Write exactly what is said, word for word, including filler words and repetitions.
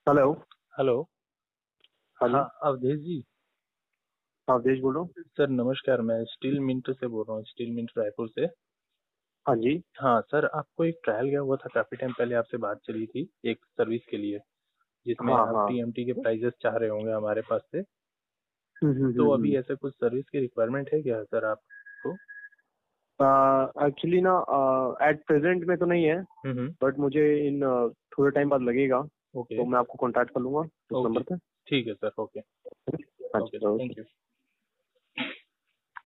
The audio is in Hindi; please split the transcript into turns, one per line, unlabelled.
हेलो।
हेलो।
हाँ
हाँ,
जी।
अवधेश जी।
अवधेश बोल रहा हूँ।
सर नमस्कार, मैं स्टील मिंट से बोल रहा हूँ, स्टील मिंट रायपुर से।
हाँ जी।
हाँ सर, आपको एक ट्रायल गया हुआ था, काफ़ी टाइम पहले आपसे बात चली थी एक सर्विस के लिए, जिसमें
हाँ
आप
हाँ।
टीएमटी के प्राइजेस चाह रहे होंगे हमारे पास से।
हम्म हम्म
तो
हम्म
अभी
हम्म।
ऐसे कुछ सर्विस की रिक्वायरमेंट है क्या सर आपको?
एक्चुअली ना, एट प्रेजेंट में तो नहीं है,
हम्म हम्म।
बट मुझे इन थोड़े टाइम बाद लगेगा,
ओके
तो मैं आपको कांटेक्ट कर लूंगा इस
ओके।
नंबर पे।
ठीक है सर, ओके।
हाँ
ओके
जी,
सर,
ओके।
Thank you.